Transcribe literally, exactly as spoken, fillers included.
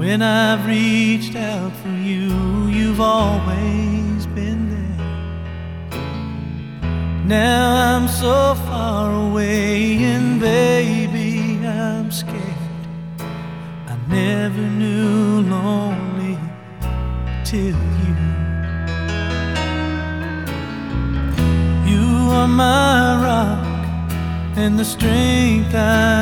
When I've reached out for you, you've always been there. Now I'm so far away, and baby, I'm scared. I never knew lonely till you. You are my rock and the strength I